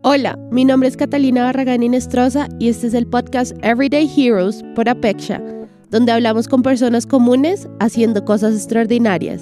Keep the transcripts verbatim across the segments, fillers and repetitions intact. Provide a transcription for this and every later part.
Hola, mi nombre es Catalina Barragán Inestrosa y este es el podcast Everyday Heroes por Apexia, donde hablamos con personas comunes haciendo cosas extraordinarias.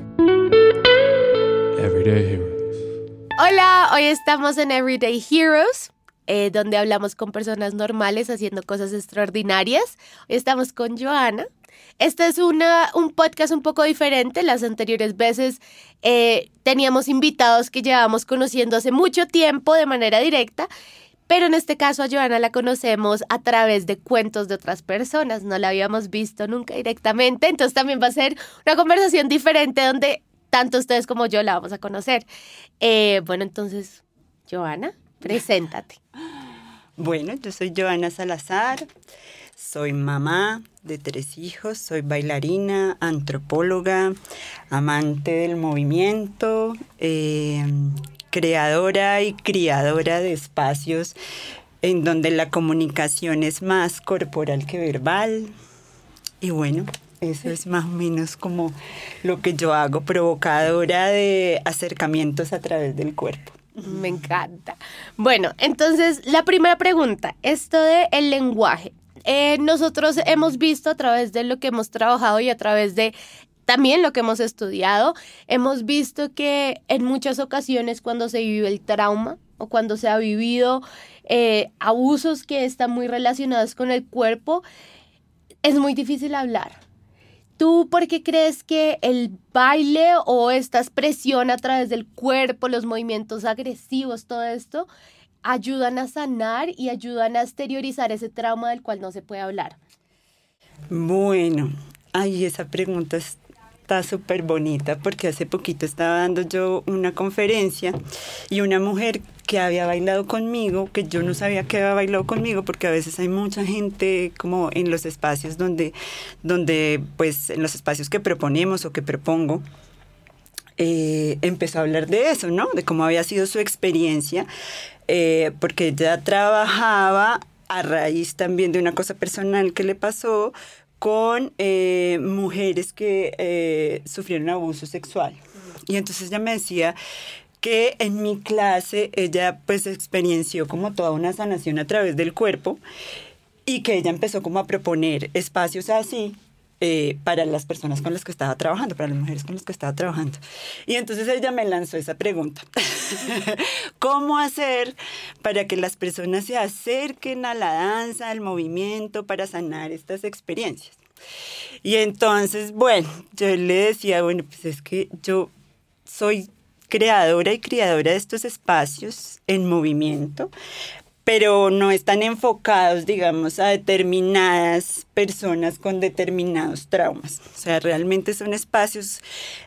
Everyday Heroes. Hola, hoy estamos en Everyday Heroes, eh, donde hablamos con personas normales haciendo cosas extraordinarias. Hoy estamos con Joana. Este es una, un podcast un poco diferente. Las anteriores veces eh, teníamos invitados que llevábamos conociendo hace mucho tiempo de manera directa, pero en este caso a Joana la conocemos a través de cuentos de otras personas. No la habíamos visto nunca directamente, entonces también va a ser una conversación diferente donde tanto ustedes como yo la vamos a conocer. Eh, bueno, entonces, Joana, preséntate. Bueno, yo soy Joana Salazar, soy mamá de tres hijos, soy bailarina, antropóloga, amante del movimiento, eh, creadora y criadora de espacios en donde la comunicación es más corporal que verbal. Y bueno, eso es más o menos como lo que yo hago, provocadora de acercamientos a través del cuerpo. Me encanta. Bueno, entonces la primera pregunta, esto de el lenguaje. Eh, nosotros hemos visto a través de lo que hemos trabajado y a través de también lo que hemos estudiado, hemos visto que en muchas ocasiones cuando se vive el trauma o cuando se ha vivido eh, abusos que están muy relacionados con el cuerpo, es muy difícil hablar. ¿Tú por qué crees que el baile o esta expresión a través del cuerpo, los movimientos agresivos, todo esto, ayudan a sanar y ayudan a exteriorizar ese trauma del cual no se puede hablar? Bueno, ay, esa pregunta está súper bonita porque hace poquito estaba dando yo una conferencia y una mujer que había bailado conmigo, que yo no sabía que había bailado conmigo, porque a veces hay mucha gente como en los espacios donde, donde pues en los espacios que proponemos o que propongo, eh, empezó a hablar de eso, ¿no? De cómo había sido su experiencia, eh, porque ella trabajaba a raíz también de una cosa personal que le pasó con eh, mujeres que eh, sufrieron abuso sexual. Y entonces ella me decía que en mi clase ella pues experienciou como toda una sanación a través del cuerpo y que ella empezó como a proponer espacios así eh, para las personas con las que estaba trabajando, para las mujeres con las que estaba trabajando. Y entonces ella me lanzó esa pregunta. ¿Cómo hacer para que las personas se acerquen a la danza, al movimiento, para sanar estas experiencias? Y entonces, bueno, yo le decía, bueno, pues es que yo soy creadora y criadora de estos espacios en movimiento, pero no están enfocados, digamos, a determinadas personas con determinados traumas. O sea, realmente son espacios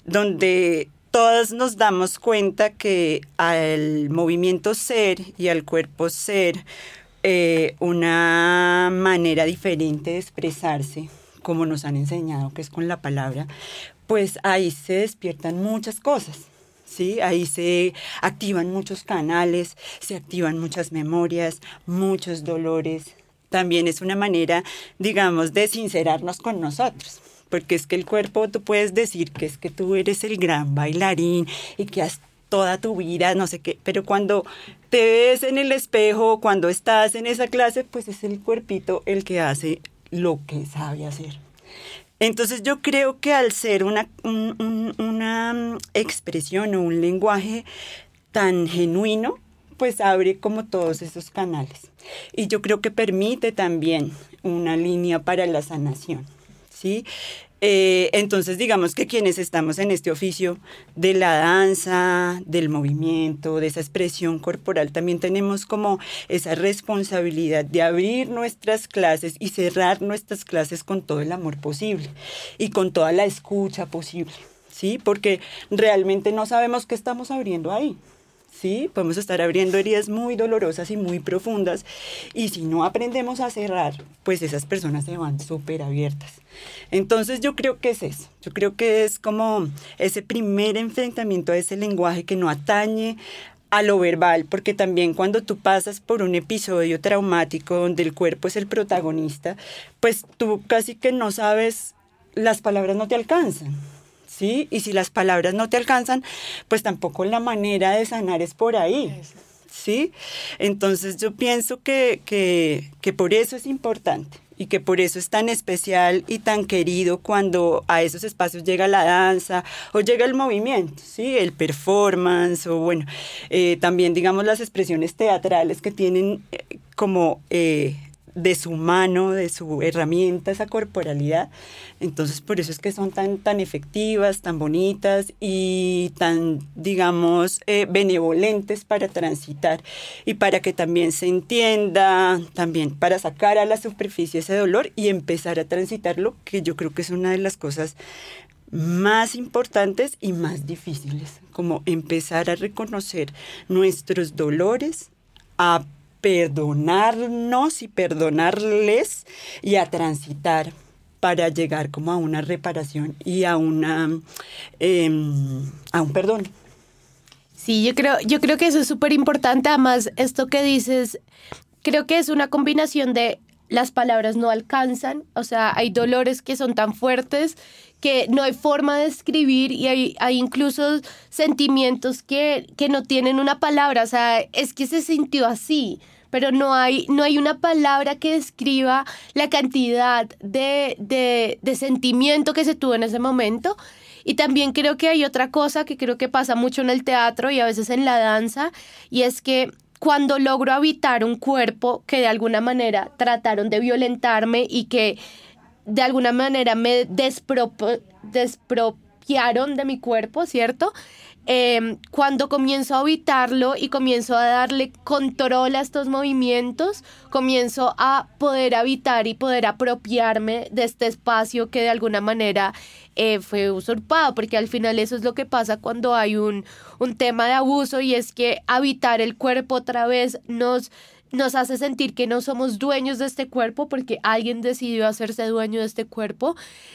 donde todos nos damos cuenta que al movimiento ser y al cuerpo ser eh, una manera diferente de expresarse, como nos han enseñado, que es con la palabra, pues ahí se despiertan muchas cosas. ¿Sí? Ahí se activan muchos canales, se activan muchas memorias, muchos dolores. También es una manera, digamos, de sincerarnos con nosotros. Porque es que el cuerpo, tú puedes decir que es que tú eres el gran bailarín y que has toda tu vida, no sé qué, pero cuando te ves en el espejo, cuando estás en esa clase, pues es el cuerpito el que hace lo que sabe hacer. Entonces yo creo que al ser una, un, un, una expresión o un lenguaje tan genuino, pues abre como todos esos canales. Y yo creo que permite también una línea para la sanación, ¿sí? Eh, entonces digamos que quienes estamos en este oficio de la danza, del movimiento, de esa expresión corporal, también tenemos como esa responsabilidad de abrir nuestras clases y cerrar nuestras clases con todo el amor posible y con toda la escucha posible, ¿sí? Porque realmente no sabemos qué estamos abriendo ahí. Sí, podemos estar abriendo heridas muy dolorosas y muy profundas y si no aprendemos a cerrar, pues esas personas se van súper abiertas. Entonces yo creo que es eso, yo creo que es como ese primer enfrentamiento a ese lenguaje que no atañe a lo verbal, porque también cuando tú pasas por un episodio traumático donde el cuerpo es el protagonista, pues tú casi que no sabes, las palabras no te alcanzan. ¿Sí? Y si las palabras no te alcanzan, pues tampoco la manera de sanar es por ahí. ¿sí? Entonces yo pienso que, que, que por eso es importante y que por eso es tan especial y tan querido cuando a esos espacios llega la danza o llega el movimiento, ¿sí? El performance o bueno, eh, también digamos las expresiones teatrales que tienen eh, como... Eh, de su mano, de su herramienta, esa corporalidad. Entonces, por eso es que son tan, tan efectivas, tan bonitas y tan, digamos, eh, benevolentes para transitar y para que también se entienda, también para sacar a la superficie ese dolor y empezar a transitarlo, que yo creo que es una de las cosas más importantes y más difíciles, como empezar a reconocer nuestros dolores, a perdonarnos y perdonarles y a transitar para llegar como a una reparación y a una eh, a un perdón. Sí, yo creo, yo creo que eso es súper importante. Además, esto que dices, creo que es una combinación de las palabras no alcanzan, o sea, hay dolores que son tan fuertes que no hay forma de describir y hay, hay incluso sentimientos que, que no tienen una palabra, o sea, es que se sintió así, pero no hay, no hay una palabra que describa la cantidad de, de, de sentimiento que se tuvo en ese momento. Y también creo que hay otra cosa que creo que pasa mucho en el teatro y a veces en la danza, y es que cuando logro habitar un cuerpo que de alguna manera trataron de violentarme y que de alguna manera me desprop- despropiaron de mi cuerpo, ¿cierto? Eh, cuando comienzo a habitarlo y comienzo a darle control a estos movimientos, comienzo a poder habitar y poder apropiarme de este espacio que de alguna manera eh, fue usurpado, porque al final eso es lo que pasa cuando hay un, un tema de abuso, y es que habitar el cuerpo otra vez nos... nos hace sentir que no somos dueños de este cuerpo porque alguien decidió hacerse dueño de este cuerpo,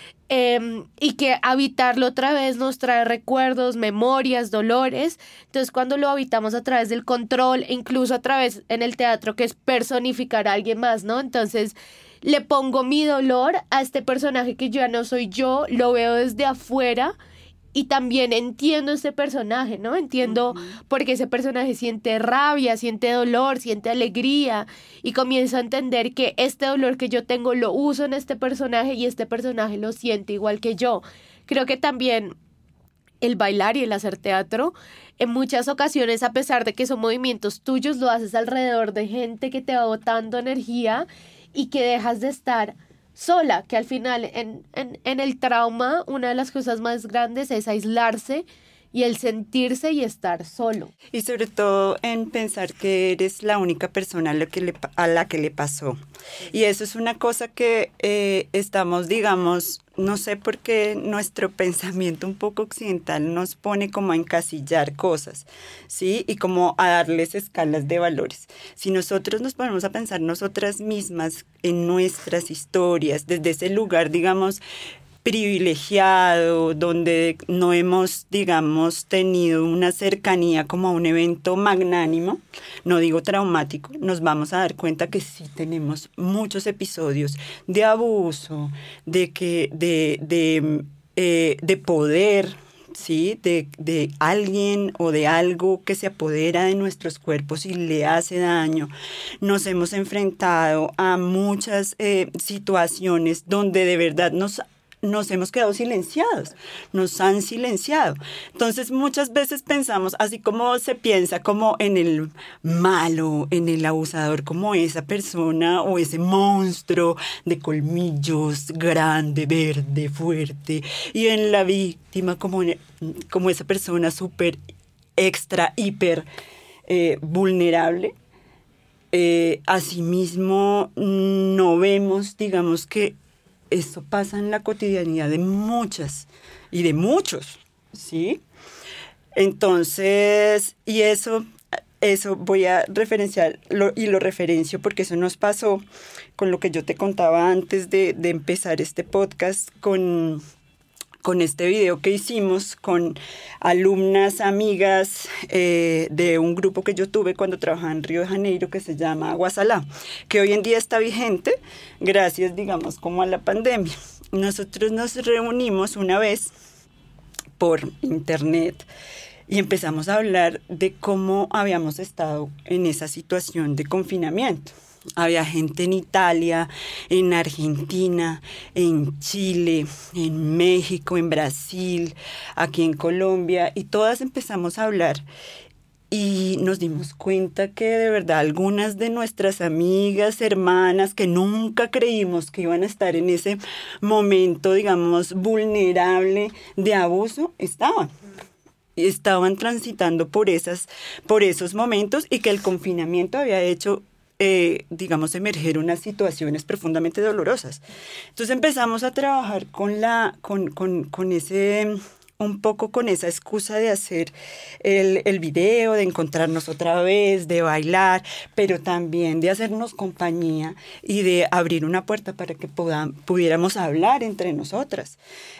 eh, y que habitarlo otra vez nos trae recuerdos, memorias, dolores. Entonces cuando lo habitamos a través del control e incluso a través en el teatro, que es personificar a alguien más, ¿no? Entonces le pongo mi dolor a este personaje que ya no soy yo, lo veo desde afuera. Y también entiendo ese personaje, ¿no? Entiendo uh-huh. por qué ese personaje siente rabia, siente dolor, siente alegría. Y comienzo a entender que este dolor que yo tengo lo uso en este personaje y este personaje lo siente igual que yo. Creo que también el bailar y el hacer teatro, en muchas ocasiones, a pesar de que son movimientos tuyos, lo haces alrededor de gente que te va botando energía y que dejas de estar sola, que al final en, en, en el trauma una de las cosas más grandes es aislarse y el sentirse y estar solo. Y sobre todo en pensar que eres la única persona a la que le, a la que le pasó. Y eso es una cosa que eh, estamos, digamos, no sé por qué nuestro pensamiento un poco occidental nos pone como a encasillar cosas, ¿sí? Y como a darles escalas de valores. Si nosotros nos ponemos a pensar nosotras mismas en nuestras historias, desde ese lugar, digamos, privilegiado, donde no hemos, digamos, tenido una cercanía como a un evento magnánimo, no digo traumático, nos vamos a dar cuenta que sí tenemos muchos episodios de abuso, de que, de, de, eh, de poder, ¿sí? De, de alguien o de algo que se apodera de nuestros cuerpos y le hace daño. Nos hemos enfrentado a muchas eh, situaciones donde de verdad nos nos hemos quedado silenciados, nos han silenciado. Entonces muchas veces pensamos, así como se piensa como en el malo, en el abusador, como esa persona o ese monstruo de colmillos, grande, verde, fuerte, y en la víctima como, como esa persona súper extra, hiper eh, vulnerable. Eh, asimismo, no vemos, digamos que esto pasa en la cotidianidad de muchas y de muchos, ¿sí? Entonces, y eso, eso voy a referenciar lo, y lo referencio porque eso nos pasó con lo que yo te contaba antes de, de empezar este podcast, con, con este video que hicimos con alumnas, amigas eh, de un grupo que yo tuve cuando trabajaba en Río de Janeiro que se llama Aguasalá, que hoy en día está vigente gracias, digamos, como a la pandemia. Nosotros nos reunimos una vez por internet y empezamos a hablar de cómo habíamos estado en esa situación de confinamiento. Había gente en Italia, en Argentina, en Chile, en México, en Brasil, aquí en Colombia, y todas empezamos a hablar. Y nos dimos cuenta que de verdad algunas de nuestras amigas, hermanas, que nunca creímos que iban a estar en ese momento, digamos, vulnerable de abuso, estaban. Estaban transitando por, esas, por esos momentos y que el confinamiento había hecho Eh, digamos, emerger unas situaciones profundamente dolorosas. Entonces empezamos a trabajar con, la, con, con, con ese, un poco con esa excusa de hacer el, el video, de encontrarnos otra vez, de bailar, pero también de hacernos compañía y de abrir una puerta para que podam, pudiéramos hablar entre nosotras.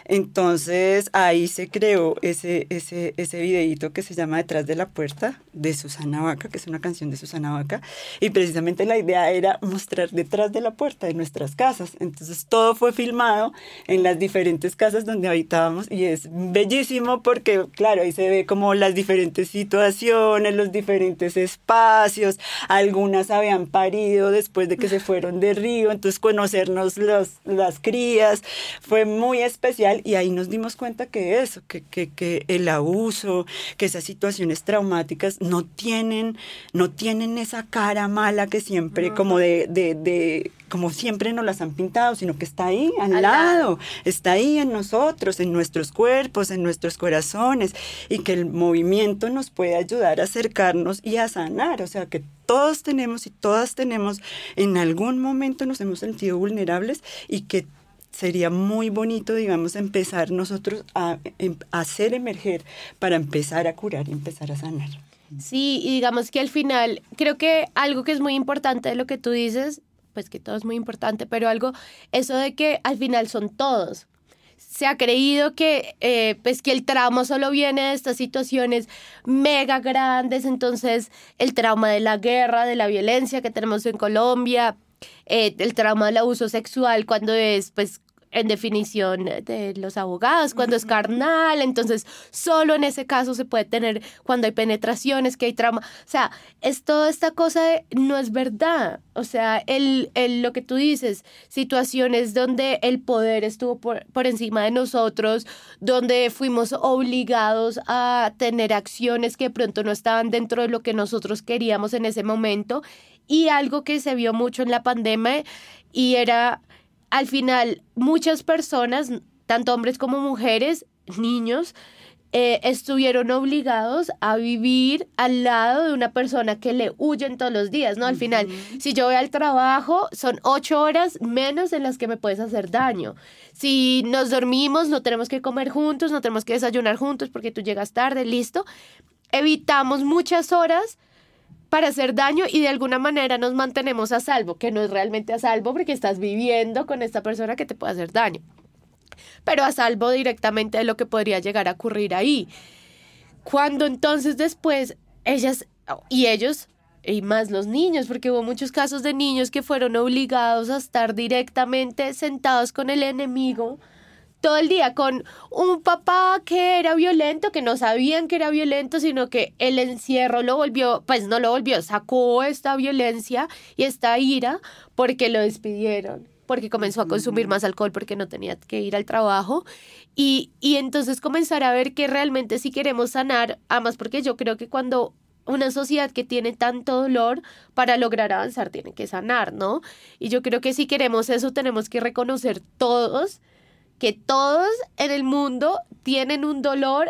Entonces ahí se creó ese, ese, ese videíto que se llama Detrás de la Puerta, de Susana Baca, que es una canción de Susana Baca, y precisamente la idea era mostrar detrás de la puerta de nuestras casas. Entonces todo fue filmado en las diferentes casas donde habitábamos y es bellísimo porque, claro, ahí se ve como las diferentes situaciones, los diferentes espacios, algunas habían parido después de que se fueron de Río, entonces conocernos los, las crías, fue muy especial y ahí nos dimos cuenta que eso, que, que, que el abuso, que esas situaciones traumáticas no tienen, no tienen esa cara mala que siempre, uh-huh. como de, de, de, como siempre nos las han pintado, sino que está ahí, al, al lado, lado, está ahí en nosotros, en nuestros cuerpos, en nuestros corazones, y que el movimiento nos puede ayudar a acercarnos y a sanar, o sea, que todos tenemos y todas tenemos, en algún momento nos hemos sentido vulnerables y que sería muy bonito, digamos, empezar nosotros a, a hacer emerger para empezar a curar y empezar a sanar. Sí, y digamos que al final, creo que algo que es muy importante de lo que tú dices, pues que todo es muy importante, pero algo, eso de que al final son todos. Se ha creído que, eh, pues que el trauma solo viene de estas situaciones mega grandes, entonces el trauma de la guerra, de la violencia que tenemos en Colombia, eh, el trauma del abuso sexual cuando es, pues, en definición de los abogados, cuando es carnal, entonces solo en ese caso se puede tener cuando hay penetraciones, que hay trauma. O sea, es toda esta cosa de no es verdad. O sea, el, el, lo que tú dices, situaciones donde el poder estuvo por, por encima de nosotros, donde fuimos obligados a tener acciones que de pronto no estaban dentro de lo que nosotros queríamos en ese momento. Y algo que se vio mucho en la pandemia y era... Al final, muchas personas, tanto hombres como mujeres, niños, eh, estuvieron obligados a vivir al lado de una persona que le huyen todos los días, ¿no? Al final, uh-huh. si yo voy al trabajo, son ocho horas menos en las que me puedes hacer daño. Si nos dormimos, no tenemos que comer juntos, no tenemos que desayunar juntos porque tú llegas tarde, listo. Evitamos muchas horas para hacer daño y de alguna manera nos mantenemos a salvo, que no es realmente a salvo porque estás viviendo con esta persona que te puede hacer daño, pero a salvo directamente de lo que podría llegar a ocurrir ahí. Cuando entonces después ellas y ellos, y más los niños, porque hubo muchos casos de niños que fueron obligados a estar directamente sentados con el enemigo todo el día, con un papá que era violento, que no sabían que era violento, sino que el encierro lo volvió, pues no lo volvió, sacó esta violencia y esta ira porque lo despidieron, porque comenzó a consumir más alcohol, porque no tenía que ir al trabajo. Y, y entonces comenzar a ver que realmente si queremos sanar, además porque yo creo que cuando una sociedad que tiene tanto dolor, para lograr avanzar tiene que sanar, ¿no? Y yo creo que si queremos eso, tenemos que reconocer todos que todos en el mundo tienen un dolor,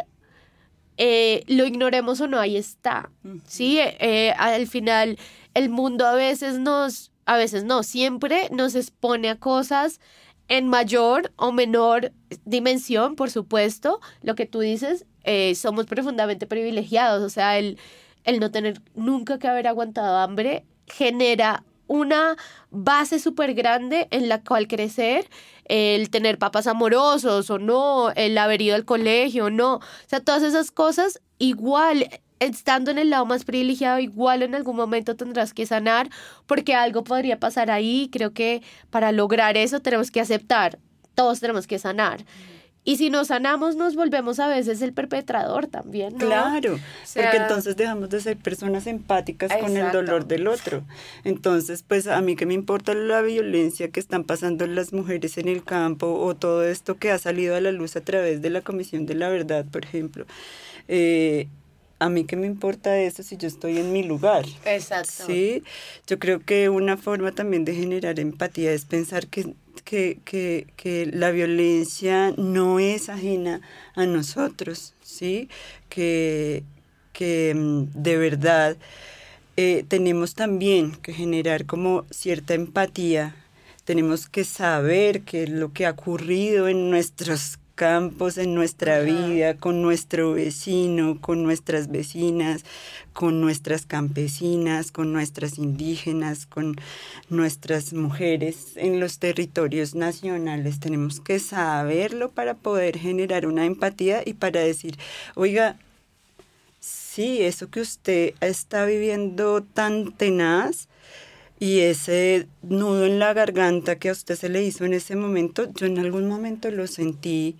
eh, lo ignoremos o no, ahí está, ¿sí? Eh, al final, el mundo a veces nos, a veces no, siempre nos expone a cosas en mayor o menor dimensión, por supuesto. Lo que tú dices, eh, somos profundamente privilegiados, o sea, el, el no tener nunca que haber aguantado hambre genera una base súper grande en la cual crecer, el tener papás amorosos o no, el haber ido al colegio o no, o sea, todas esas cosas, igual, estando en el lado más privilegiado, igual en algún momento tendrás que sanar, porque algo podría pasar ahí. Creo que para lograr eso tenemos que aceptar, todos tenemos que sanar. Y si nos sanamos, nos volvemos a veces el perpetrador también, ¿no? Claro, O sea, porque entonces dejamos de ser personas empáticas con el exacto. dolor del otro. Entonces, pues a mí que me importa la violencia que están pasando las mujeres en el campo o todo esto que ha salido a la luz a través de la Comisión de la Verdad, por ejemplo. Eh, a mí que me importa eso si yo estoy en mi lugar. Exacto. Sí, yo creo que una forma también de generar empatía es pensar que Que, que, que la violencia no es ajena a nosotros, ¿sí? Que, que de verdad eh, tenemos también que generar como cierta empatía, tenemos que saber qué es lo que ha ocurrido en nuestros campos, en nuestra Ajá. vida, con nuestro vecino, con nuestras vecinas, con nuestras campesinas, con nuestras indígenas, con nuestras mujeres en los territorios nacionales. Tenemos que saberlo para poder generar una empatía y para decir, oiga, sí, eso que usted está viviendo tan tenaz, y ese nudo en la garganta que a usted se le hizo en ese momento, yo en algún momento lo sentí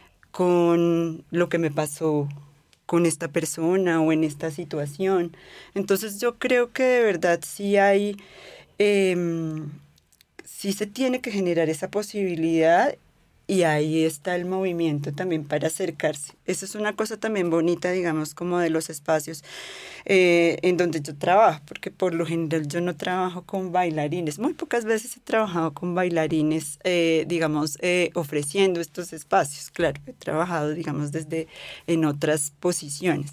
con lo que me pasó con esta persona o en esta situación. Entonces yo creo que de verdad sí hay, eh, sí se tiene que generar esa posibilidad. Y ahí está el movimiento también para acercarse. Eso es una cosa también bonita, digamos, como de los espacios eh, en donde yo trabajo, porque por lo general yo no trabajo con bailarines. Muy pocas veces he trabajado con bailarines, eh, digamos, eh, ofreciendo estos espacios. Claro, he trabajado, digamos, desde en otras posiciones.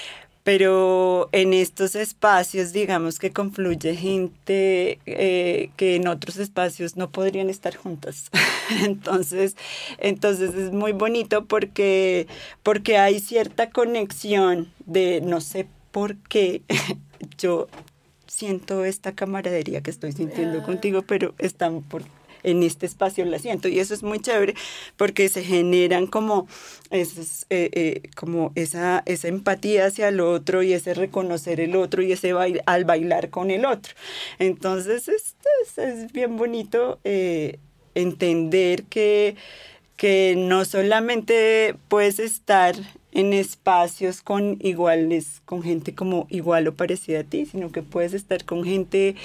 Pero en estos espacios, digamos que confluye gente eh, que en otros espacios no podrían estar juntas. Entonces, entonces es muy bonito porque, porque hay cierta conexión de no sé por qué yo siento esta camaradería que estoy sintiendo contigo, pero están por en este espacio la siento, y eso es muy chévere porque se generan como, esos, eh, eh, como esa, esa empatía hacia el otro y ese reconocer el otro y ese bail, al bailar con el otro. Entonces esto es, es bien bonito eh, entender que, que no solamente puedes estar en espacios con iguales, con gente como igual o parecida a ti, sino que puedes estar con gente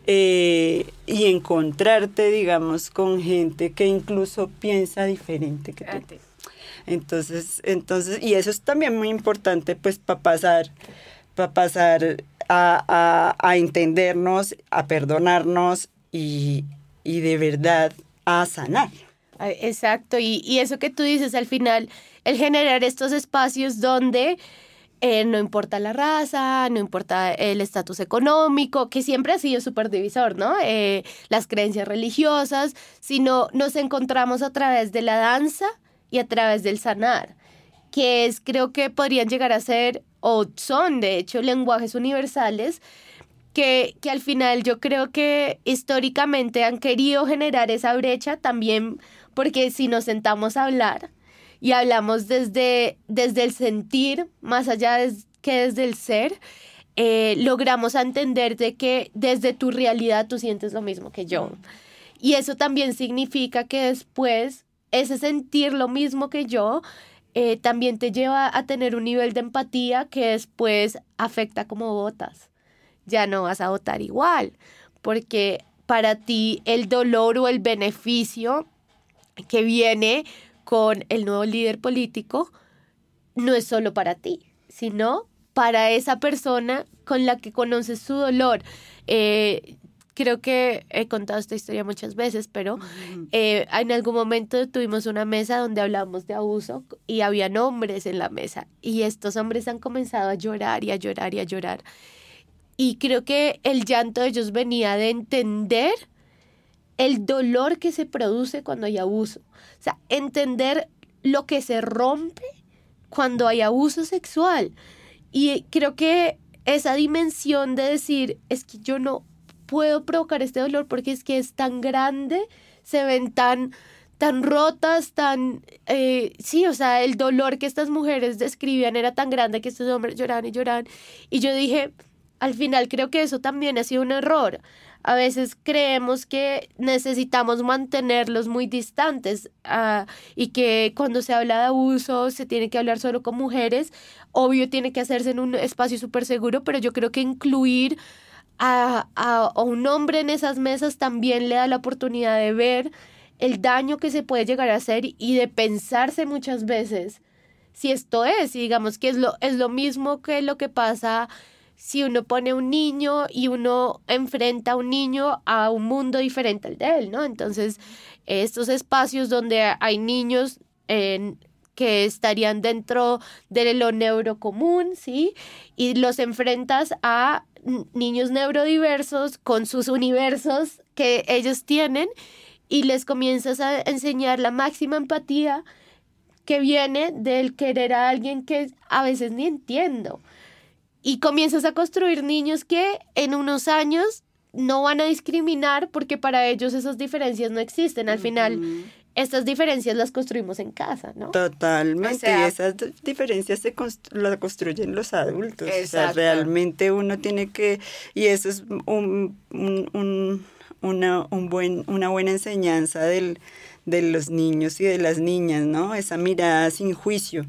eh, y encontrarte, digamos, con gente que incluso piensa diferente que tú. Entonces, entonces, y eso es también muy importante, pues, para pasar, para pasar a, a, a entendernos, a perdonarnos y, y de verdad a sanar. Exacto, y, y eso que tú dices al final, el generar estos espacios donde eh, no importa la raza, no importa el estatus económico, que siempre ha sido súper divisor, ¿no? Eh, las creencias religiosas, sino nos encontramos a través de la danza y a través del sanar, que es, creo que podrían llegar a ser, o son de hecho, lenguajes universales, que, que al final yo creo que históricamente han querido generar esa brecha también, porque si nos sentamos a hablar y hablamos desde, desde el sentir, más allá de, que desde el ser, eh, logramos entender de que desde tu realidad tú sientes lo mismo que yo. Y eso también significa que después ese sentir lo mismo que yo eh, también te lleva a tener un nivel de empatía que después afecta cómo votas. Ya no vas a votar igual, porque para ti el dolor o el beneficio que viene con el nuevo líder político no es solo para ti, sino para esa persona con la que conoces su dolor. Eh, creo que he contado esta historia muchas veces, pero eh, en algún momento tuvimos una mesa donde hablamos de abuso y habían hombres en la mesa y estos hombres han comenzado a llorar y a llorar y a llorar. Y creo que el llanto de ellos venía de entender el dolor que se produce cuando hay abuso. O sea, entender lo que se rompe cuando hay abuso sexual. Y creo que esa dimensión de decir, es que yo no puedo provocar este dolor porque es que es tan grande, se ven tan, tan rotas, tan... Eh, sí, o sea, el dolor que estas mujeres describían era tan grande que estos hombres lloraban y lloraban. Y yo dije, al final creo que eso también ha sido un error. a veces creemos que necesitamos mantenerlos muy distantes uh, y que cuando se habla de abuso se tiene que hablar solo con mujeres. Obvio tiene que hacerse en un espacio súper seguro, pero yo creo que incluir a, a, a un hombre en esas mesas también le da la oportunidad de ver el daño que se puede llegar a hacer y de pensarse muchas veces si esto es, y digamos que es lo, es lo mismo que lo que pasa si uno pone un niño y uno enfrenta a un niño a un mundo diferente al de él, ¿no? Entonces, estos espacios donde hay niños eh, que estarían dentro de lo neurocomún, ¿sí? Y los enfrentas a niños neurodiversos con sus universos que ellos tienen y les comienzas a enseñar la máxima empatía que viene del querer a alguien que a veces ni entiendo. Y comienzas a construir niños que en unos años no van a discriminar porque para ellos esas diferencias no existen. Al final, uh-huh. estas diferencias las construimos en casa, ¿no? Totalmente. O sea, y esas diferencias se constru- las construyen los adultos. Exacto. O sea, realmente uno tiene que... Y eso es un, un, un, una, un buen, una buena enseñanza del, de los niños y de las niñas, ¿no? Esa mirada sin juicio.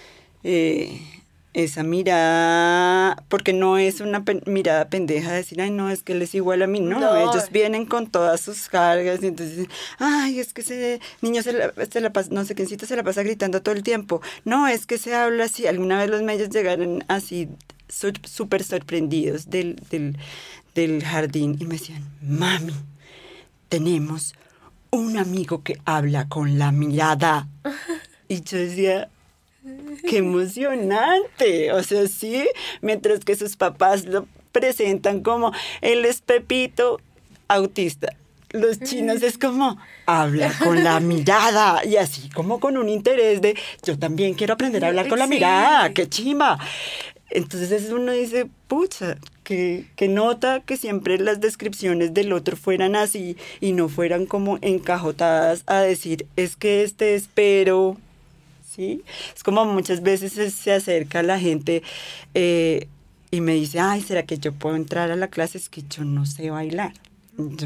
Eh... Esa mirada, porque no es una pe- mirada pendeja de decir, ay, no, es que él es igual a mí, no, no. Ellos vienen con todas sus cargas y entonces dicen, ay, es que ese niño se la, se la pasa, no sé quiéncito se la pasa gritando todo el tiempo, no, es que se habla así. Alguna vez los medios llegaron así súper sorprendidos del, del, del jardín y me decían, mami, tenemos un amigo que habla con la mirada. Y yo decía... ¡qué emocionante! O sea, sí, mientras que sus papás lo presentan como, él es Pepito, autista. Los chinos es como, habla con la mirada, y así como con un interés de, yo también quiero aprender a hablar con la sí. mirada, ¡qué chimba! Entonces uno dice, pucha, que, que nota que siempre las descripciones del otro fueran así, y no fueran como encajotadas a decir, es que este espero... ¿sí? Es como muchas veces se acerca la gente eh, y me dice, ay, ¿será que yo puedo entrar a la clase? Es que yo no sé bailar. Yo,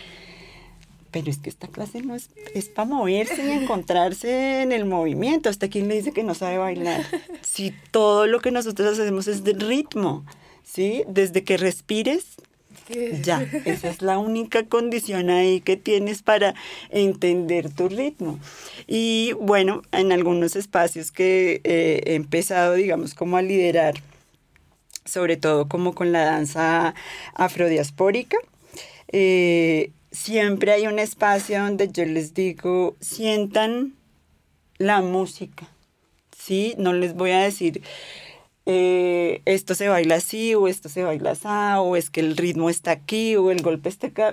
pero es que esta clase no es, es para moverse y encontrarse en el movimiento. ¿Hasta quién le dice que no sabe bailar? Si todo lo que nosotros hacemos es de ritmo, ¿sí? Desde que respires, ya, esa es la única condición ahí que tienes para entender tu ritmo. Y bueno, en algunos espacios que eh, he empezado, digamos, como a liderar, sobre todo como con la danza afrodiaspórica, eh, siempre hay un espacio donde yo les digo, sientan la música, ¿sí? No les voy a decir... Eh, esto se baila así, o esto se baila así, o es que el ritmo está aquí, o el golpe está acá.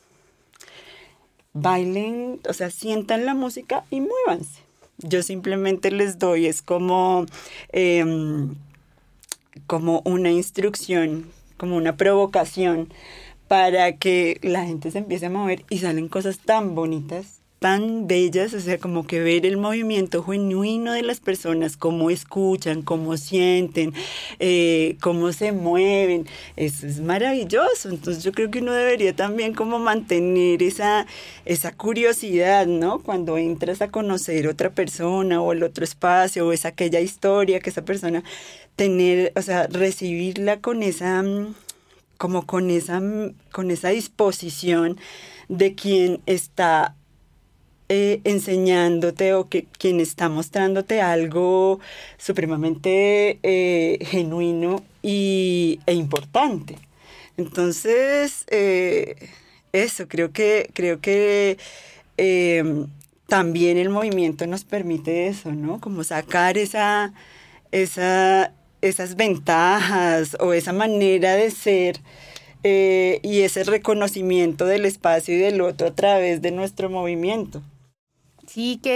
Bailen, o sea, sientan la música y muévanse. Yo simplemente les doy, es como, eh, como una instrucción, como una provocación para que la gente se empiece a mover y salen cosas tan bonitas, tan bellas, o sea, como que ver el movimiento genuino de las personas, cómo escuchan, cómo sienten, eh, cómo se mueven, eso es maravilloso. Entonces yo creo que uno debería también como mantener esa, esa curiosidad, ¿no? Cuando entras a conocer otra persona o el otro espacio o es aquella historia que esa persona tener, o sea, recibirla con esa, como con esa, con esa disposición de quien está Eh, enseñándote o que quien está mostrándote algo supremamente eh, genuino y, e importante. Entonces, eh, eso, creo que, creo que eh, también el movimiento nos permite eso, ¿no? Como sacar esa, esa, esas ventajas o esa manera de ser eh, y ese reconocimiento del espacio y del otro a través de nuestro movimiento. Sí, que es,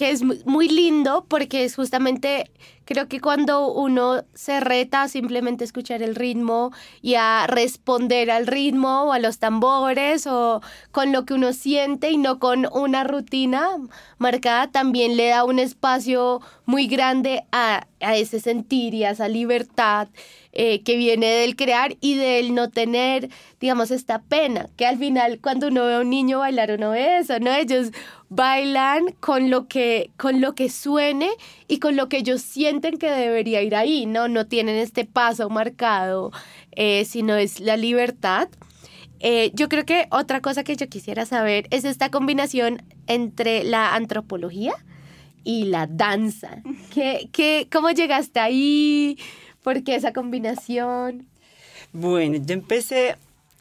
que es muy lindo porque es justamente, creo que cuando uno se reta a simplemente escuchar el ritmo y a responder al ritmo o a los tambores o con lo que uno siente y no con una rutina marcada, también le da un espacio muy grande a, a ese sentir y a esa libertad eh, que viene del crear y del no tener, digamos, esta pena, que al final cuando uno ve a un niño bailar uno ve eso, ¿no? Ellos bailan con lo que, con lo que suene y con lo que ellos sienten que debería ir ahí, ¿no? No tienen este paso marcado, eh, sino es la libertad. Eh, yo creo que otra cosa que yo quisiera saber es esta combinación entre la antropología y la danza. ¿Qué, qué, ¿Cómo llegaste ahí? ¿Por qué esa combinación? Bueno, yo empecé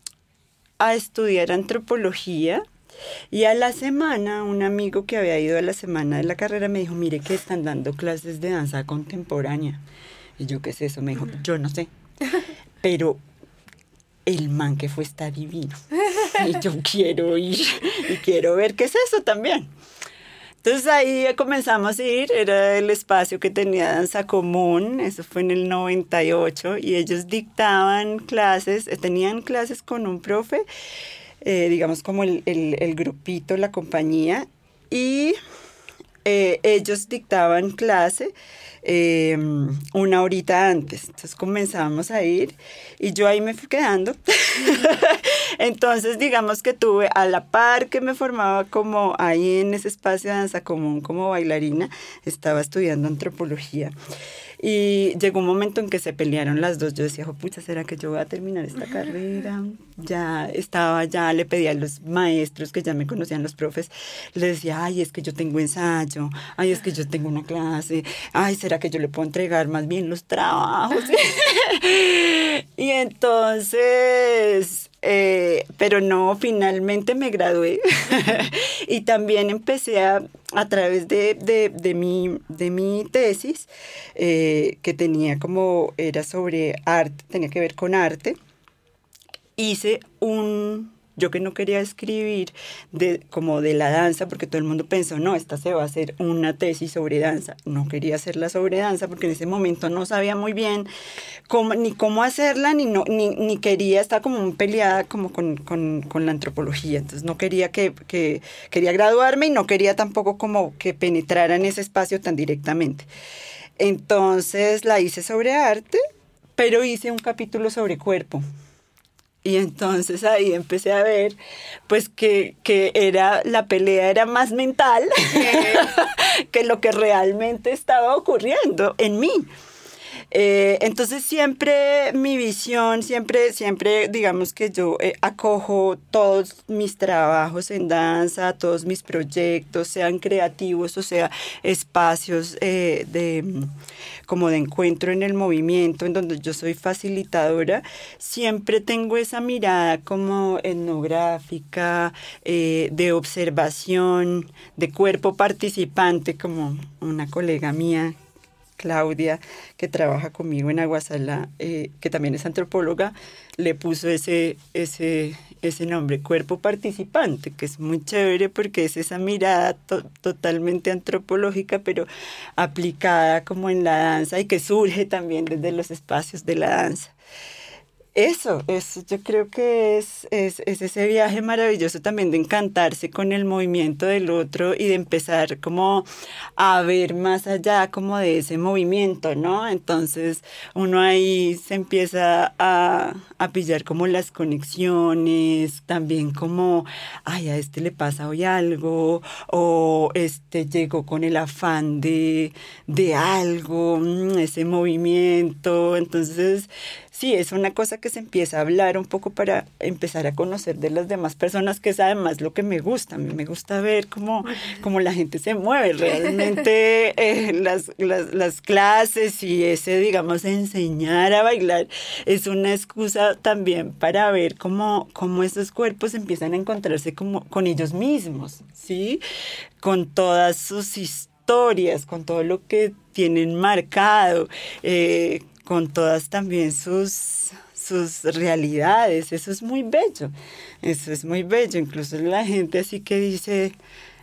a estudiar antropología y a la semana un amigo que había ido a la semana de la carrera me dijo, mire que están dando clases de danza contemporánea. Y yo, ¿qué es eso? Me dijo, yo no sé, pero el man que fue está divino. Y yo quiero ir y quiero ver qué es eso también. Entonces ahí comenzamos a ir, era el espacio que tenía Danza Común, eso fue en el noventa y ocho, y ellos dictaban clases, tenían clases con un profe, eh, digamos como el, el, el grupito, la compañía, y eh, ellos dictaban clase eh, una horita antes. Entonces comenzamos a ir y yo ahí me fui quedando. Entonces digamos que tuve a la par que me formaba como ahí en ese espacio de Danza Común como bailarina, estaba estudiando antropología. Y llegó un momento en que se pelearon las dos. Yo decía, oh, pucha, ¿será que yo voy a terminar esta carrera? Ya estaba, ya le pedí a los maestros que ya me conocían, los profes, les decía, ay, es que yo tengo ensayo, ay, es que yo tengo una clase, ay, ¿será que yo le puedo entregar más bien los trabajos? Y entonces... Eh, pero no, finalmente me gradué y también empecé a, a través de, de, de, mi, de mi tesis, eh, que tenía como, era sobre arte, tenía que ver con arte, hice un... Yo que no quería escribir de, como de la danza, porque todo el mundo pensó, no, esta se va a hacer una tesis sobre danza. No quería hacerla sobre danza porque en ese momento no sabía muy bien cómo, ni cómo hacerla, ni, no, ni, ni quería, estaba como muy peleada como con, con, con la antropología. Entonces no quería que, que, quería graduarme y no quería tampoco como que penetrara en ese espacio tan directamente. Entonces la hice sobre arte, pero hice un capítulo sobre cuerpo. Y entonces ahí empecé a ver, pues, que, que era, la pelea era más mental que lo que realmente estaba ocurriendo en mí. Eh, entonces siempre mi visión, siempre, siempre digamos que yo eh, acojo todos mis trabajos en danza, todos mis proyectos, sean creativos o sea espacios eh, de, como de encuentro en el movimiento, en donde yo soy facilitadora, siempre tengo esa mirada como etnográfica, eh, de observación, de cuerpo participante, como una colega mía, Claudia, que trabaja conmigo en Aguasala, eh, que también es antropóloga, le puso ese, ese, ese nombre, cuerpo participante, que es muy chévere porque es esa mirada to- totalmente antropológica, pero aplicada como en la danza y que surge también desde los espacios de la danza. Eso, eso yo creo que es, es, es ese viaje maravilloso también de encantarse con el movimiento del otro y de empezar como a ver más allá como de ese movimiento, ¿no? Entonces uno ahí se empieza a, a pillar como las conexiones, también como, ay, a este le pasa hoy algo, o este llegó con el afán de, de algo, ese movimiento, entonces... Sí, es una cosa que se empieza a hablar un poco para empezar a conocer de las demás personas, que es además lo que me gusta. A mí me gusta ver cómo, cómo la gente se mueve. Realmente eh, las, las, las clases y ese, digamos, enseñar a bailar es una excusa también para ver cómo, cómo esos cuerpos empiezan a encontrarse como, con ellos mismos, ¿sí? Con todas sus historias, con todo lo que tienen marcado, eh, con todas también sus, sus realidades. Eso es muy bello, eso es muy bello. Incluso la gente así que dice,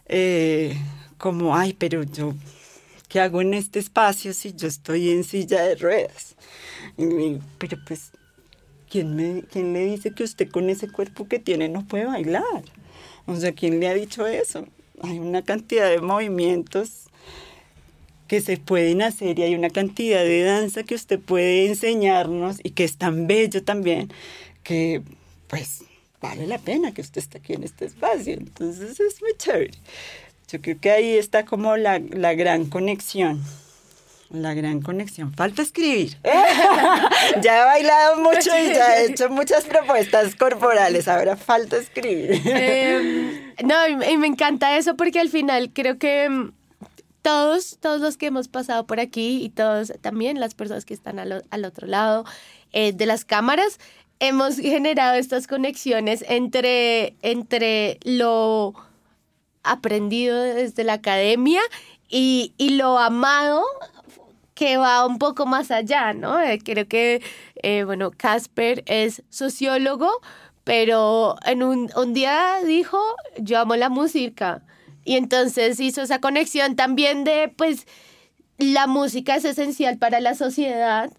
eh, como, ay, pero yo, ¿qué hago en este espacio si yo estoy en silla de ruedas? Y me digo, pero pues, ¿quién, me, ¿quién le dice que usted con ese cuerpo que tiene no puede bailar? O sea, ¿quién le ha dicho eso? Hay una cantidad de movimientos que se pueden hacer y hay una cantidad de danza que usted puede enseñarnos y que es tan bello también que pues vale la pena que usted esté aquí en este espacio. Entonces es muy chévere. Yo creo que ahí está como la, la gran conexión. La gran conexión. Falta escribir. Ya he bailado mucho y ya he hecho muchas propuestas corporales. Ahora falta escribir. Eh, no, y me encanta eso porque al final creo que todos, todos los que hemos pasado por aquí y todos también las personas que están al, al otro lado eh, de las cámaras, hemos generado estas conexiones entre, entre lo aprendido desde la academia y, y lo amado que va un poco más allá, ¿no? Eh, creo que, eh, bueno, Casper es sociólogo, pero en un, un día dijo, yo amo la música. Y entonces hizo esa conexión también de, pues, la música es esencial para la sociedad,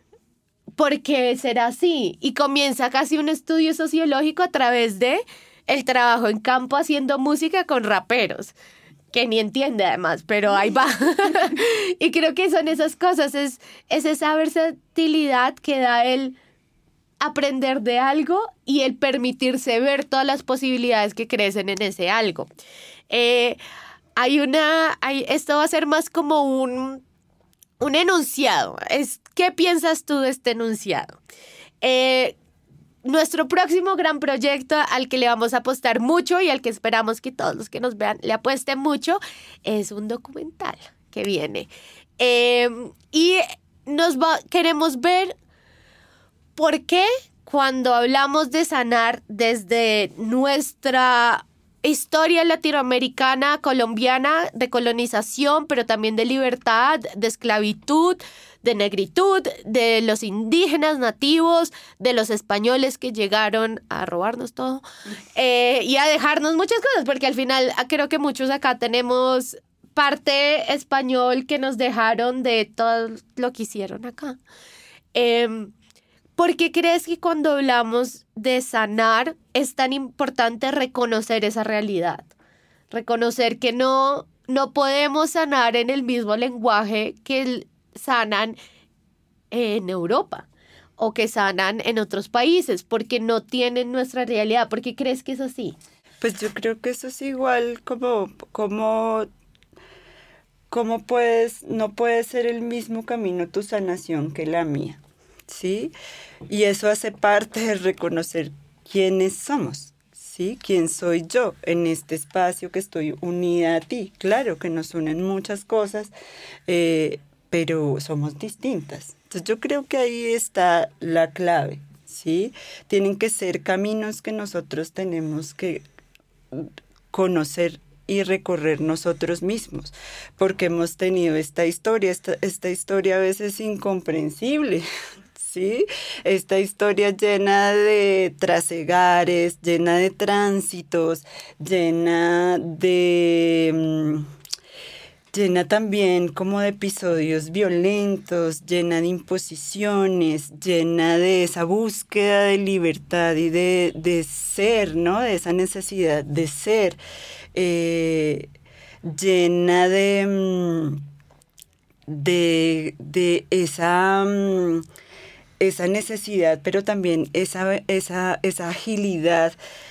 porque será así. Y comienza casi un estudio sociológico a través de el trabajo en campo haciendo música con raperos, que ni entiende además, pero ahí va. Y creo que son esas cosas, es, es esa versatilidad que da el aprender de algo y el permitirse ver todas las posibilidades que crecen en ese algo. Eh, hay una, hay, esto va a ser más como un, un enunciado. Es, ¿qué piensas tú de este enunciado? Eh, nuestro próximo gran proyecto al que le vamos a apostar mucho y al que esperamos que todos los que nos vean le apuesten mucho es un documental que viene. Eh, y nos va, queremos ver por qué cuando hablamos de sanar desde nuestra historia latinoamericana, colombiana, de colonización, pero también de libertad, de esclavitud, de negritud, de los indígenas nativos, de los españoles que llegaron a robarnos todo eh, y a dejarnos muchas cosas, porque al final creo que muchos acá tenemos parte español que nos dejaron de todo lo que hicieron acá. Eh, ¿Por qué crees que cuando hablamos de sanar es tan importante reconocer esa realidad? Reconocer que no, no podemos sanar en el mismo lenguaje que sanan en Europa o que sanan en otros países, porque no tienen nuestra realidad. ¿Por qué crees que es así? Pues yo creo que eso es igual como, como, como puedes, no puede ser el mismo camino tu sanación que la mía. ¿Sí? Y eso hace parte de reconocer quiénes somos, ¿sí? ¿Quién soy yo en este espacio que estoy unida a ti? Claro que nos unen muchas cosas, eh, pero somos distintas. Entonces yo creo que ahí está la clave, ¿sí? Tienen que ser caminos que nosotros tenemos que conocer y recorrer nosotros mismos, porque hemos tenido esta historia, esta, esta historia a veces incomprensible, ¿sí? Esta historia llena de trasegares, llena de tránsitos, llena de... llena también como de episodios violentos, llena de imposiciones, llena de esa búsqueda de libertad y de, de ser, ¿no? De esa necesidad de ser, eh, llena de, de, de esa... esa necesidad, pero también esa, esa, esa agilidad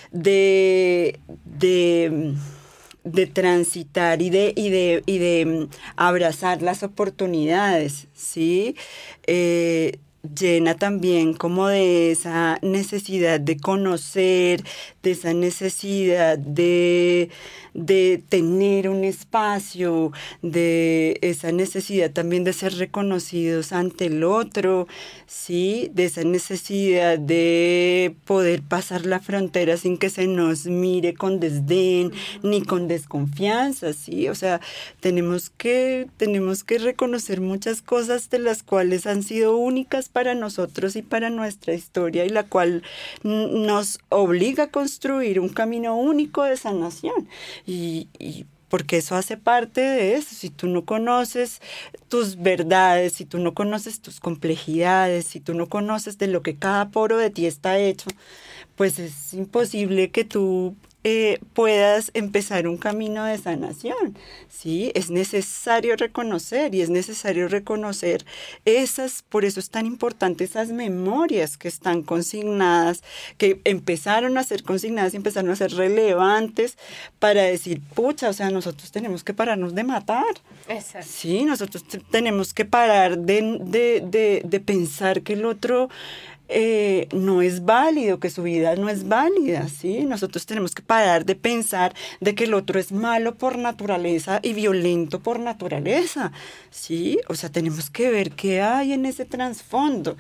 de, de, de transitar y de, y, de, y de abrazar las oportunidades, ¿sí? Eh, llena también como de esa necesidad de conocer, de esa necesidad de, de tener un espacio, de esa necesidad también de ser reconocidos ante el otro, ¿sí? De esa necesidad de poder pasar la frontera sin que se nos mire con desdén ni con desconfianza, ¿sí? O sea, tenemos que, tenemos que reconocer muchas cosas de las cuales han sido únicas para nosotros y para nuestra historia y la cual nos obliga a construir un camino único de sanación. Y, y porque eso hace parte de eso. Si tú no conoces tus verdades, si tú no conoces tus complejidades, si tú no conoces de lo que cada poro de ti está hecho, pues es imposible que tú eh, puedas empezar un camino de sanación, ¿sí? Es necesario reconocer y es necesario reconocer esas, por eso es tan importante esas memorias que están consignadas, que empezaron a ser consignadas y empezaron a ser relevantes para decir, pucha, o sea, nosotros tenemos que pararnos de matar. Exacto. Sí, nosotros t- tenemos que parar de, de, de, de pensar que el otro Eh, no es válido, que su vida no es válida, ¿sí? Nosotros tenemos que parar de pensar de que el otro es malo por naturaleza y violento por naturaleza, ¿sí? O sea, tenemos que ver qué hay en ese trasfondo.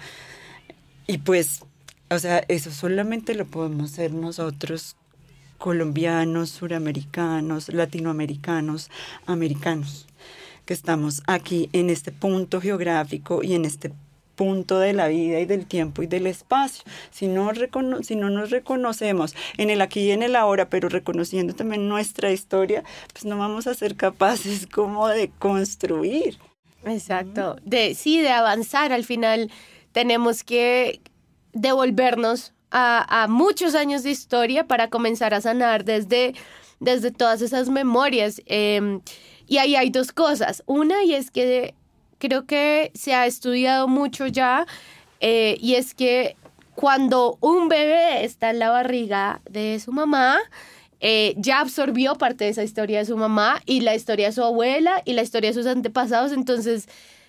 Y pues, o sea, eso solamente lo podemos hacer nosotros, colombianos, suramericanos, latinoamericanos, americanos, que estamos aquí en este punto geográfico y en este punto de la vida y del tiempo y del espacio. Si no, recono- si no nos reconocemos en el aquí y en el ahora, pero reconociendo también nuestra historia, pues no vamos a ser capaces como de construir. Exacto. De, sí, de avanzar. Al final tenemos que devolvernos a, a muchos años de historia para comenzar a sanar desde, desde todas esas memorias. Eh, y ahí hay dos cosas. Una, y es que creo que se ha estudiado mucho ya, eh, y es que cuando un bebé está en la barriga de su mamá, eh, ya absorbió parte de esa historia de su mamá y la historia de su abuela y la historia de sus antepasados. Entonces,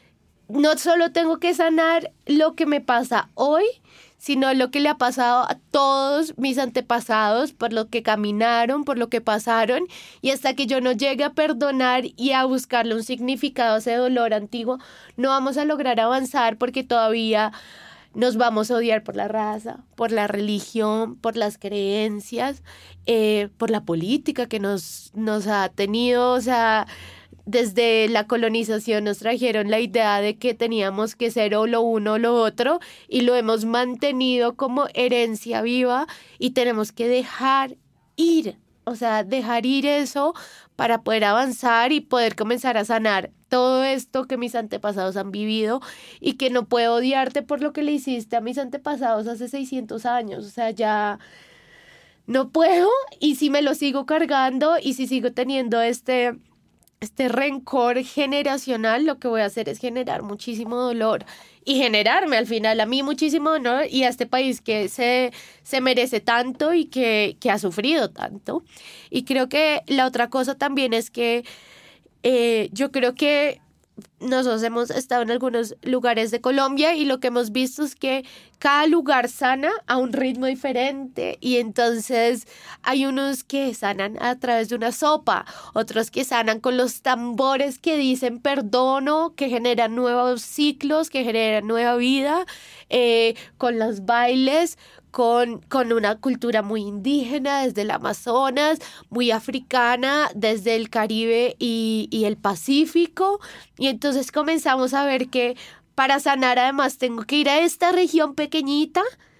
no solo tengo que sanar lo que me pasa hoy, sino lo que le ha pasado a todos mis antepasados, por lo que caminaron, por lo que pasaron, y hasta que yo no llegue a perdonar y a buscarle un significado a ese dolor antiguo, no vamos a lograr avanzar porque todavía nos vamos a odiar por la raza, por la religión, por las creencias, eh, por la política que nos, nos ha tenido, o sea, desde la colonización nos trajeron la idea de que teníamos que ser o lo uno o lo otro y lo hemos mantenido como herencia viva y tenemos que dejar ir, o sea, dejar ir eso para poder avanzar y poder comenzar a sanar todo esto que mis antepasados han vivido y que no puedo odiarte por lo que le hiciste a mis antepasados hace seiscientos años, o sea, ya no puedo, y si me lo sigo cargando y si sigo teniendo este... este rencor generacional, lo que voy a hacer es generar muchísimo dolor y generarme al final a mí muchísimo dolor y a este país que se, se merece tanto y que, que ha sufrido tanto. Y creo que la otra cosa también es que eh, yo creo que nosotros hemos estado en algunos lugares de Colombia y lo que hemos visto es que cada lugar sana a un ritmo diferente y entonces hay unos que sanan a través de una sopa, otros que sanan con los tambores que dicen perdono, que generan nuevos ciclos, que generan nueva vida, eh, con los bailes, Con, con una cultura muy indígena desde el Amazonas, muy africana desde el Caribe y, y el Pacífico. Y entonces comenzamos a ver que para sanar además tengo que ir a esta región pequeñita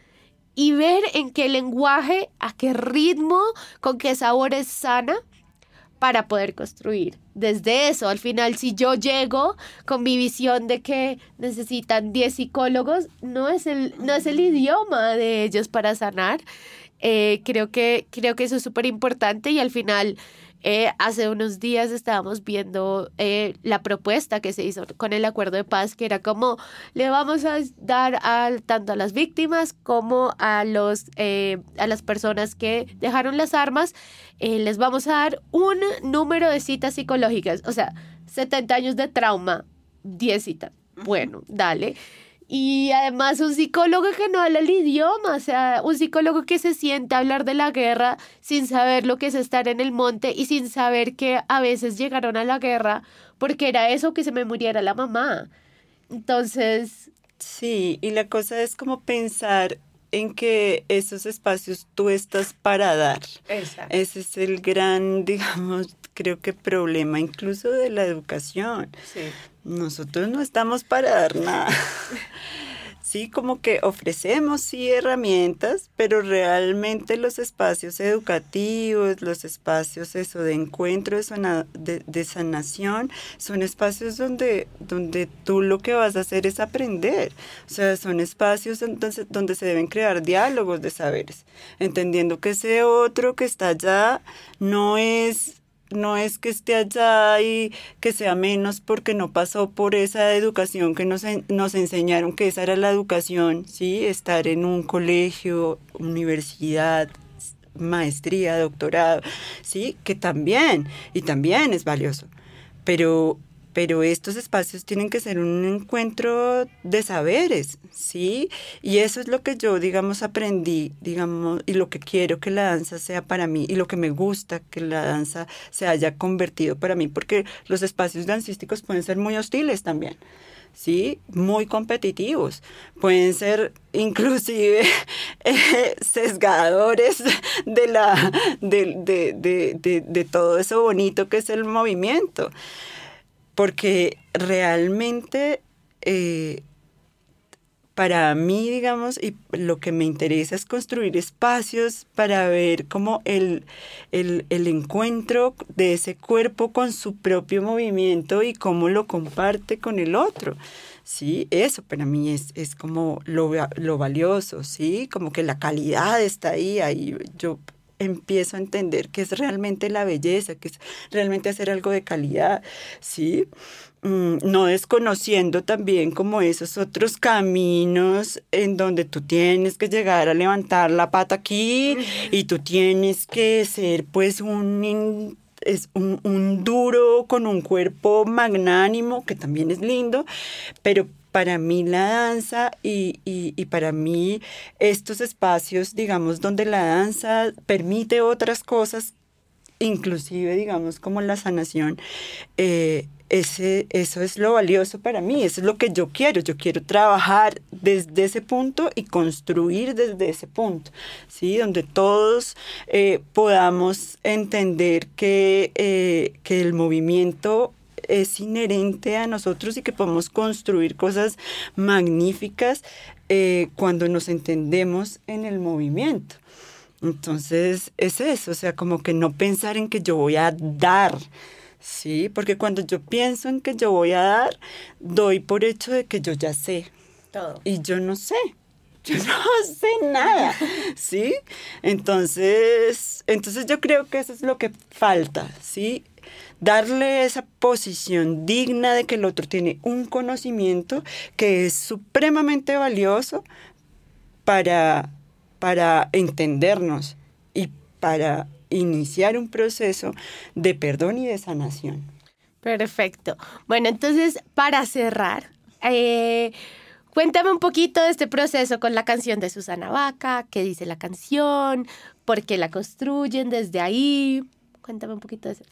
y ver en qué lenguaje, a qué ritmo, con qué sabores sana para poder construir. Desde eso, al final, si yo llego con mi visión de que necesitan diez psicólogos, no es el, no es el idioma de ellos para sanar. Eh, creo que, creo que eso es súper importante y al final, eh, hace unos días estábamos viendo eh, la propuesta que se hizo con el acuerdo de paz, que era como le vamos a dar a, tanto a las víctimas como a, los, eh, a las personas que dejaron las armas, eh, les vamos a dar un número de citas psicológicas, o sea, setenta años de trauma, diez citas. Bueno, dale. Y además un psicólogo que no habla el idioma, o sea, un psicólogo que se sienta a hablar de la guerra sin saber lo que es estar en el monte y sin saber que a veces llegaron a la guerra porque era eso, que se me muriera la mamá. Entonces... Sí, y la cosa es como pensar en que esos espacios tú estás para dar. Exacto. Ese es el gran, digamos, creo que problema incluso de la educación. Sí. Nosotros no estamos para dar nada. sí, como que ofrecemos sí herramientas, pero realmente los espacios educativos, los espacios eso de encuentro, de, sana, de, de sanación, son espacios donde, donde tú lo que vas a hacer es aprender. O sea, son espacios entonces, donde se deben crear diálogos de saberes, entendiendo que ese otro que está allá no es... no es que esté allá y que sea menos porque no pasó por esa educación que nos, nos enseñaron que esa era la educación, ¿sí? Estar en un colegio, universidad, maestría, doctorado, ¿sí? Que también, y también es valioso, pero... pero estos espacios tienen que ser un encuentro de saberes, ¿sí? Y eso es lo que yo, digamos, aprendí, digamos, y lo que quiero que la danza sea para mí, y lo que me gusta que la danza se haya convertido para mí, porque los espacios dancísticos pueden ser muy hostiles también, ¿sí? Muy competitivos, pueden ser inclusive eh, sesgadores de, la, de, de, de, de, de todo eso bonito que es el movimiento. Porque realmente eh, para mí, digamos, y lo que me interesa es construir espacios para ver como el, el, el encuentro de ese cuerpo con su propio movimiento y cómo lo comparte con el otro. Sí, eso para mí es, es como lo, lo valioso, ¿sí? Como que la calidad está ahí, ahí yo... empiezo a entender que es realmente la belleza, que es realmente hacer algo de calidad, ¿sí? Mm, no desconociendo también como esos otros caminos en donde tú tienes que llegar a levantar la pata aquí y tú tienes que ser pues un... es un, un duro con un cuerpo magnánimo, que también es lindo, pero para mí la danza y, y, y para mí estos espacios, digamos, donde la danza permite otras cosas, inclusive, digamos, como la sanación, eh, ese, eso es lo valioso para mí, eso es lo que yo quiero, yo quiero trabajar desde ese punto y construir desde ese punto, ¿sí? Donde todos eh, podamos entender que, eh, que el movimiento es inherente a nosotros y que podemos construir cosas magníficas eh, cuando nos entendemos en el movimiento. Entonces es eso, o sea, como que no pensar en que yo voy a dar, ¿sí? Porque cuando yo pienso en que yo voy a dar, doy por hecho de que yo ya sé. Todo. Y yo no sé. Yo no sé nada, ¿sí? Entonces, entonces yo creo que eso es lo que falta, ¿sí? Darle esa posición digna de que el otro tiene un conocimiento que es supremamente valioso para, para entendernos y para iniciar un proceso de perdón y de sanación. Perfecto. Bueno, entonces, para cerrar, eh, cuéntame un poquito de este proceso con la canción de Susana Baca, qué dice la canción, por qué la construyen desde ahí. Cuéntame un poquito de eso.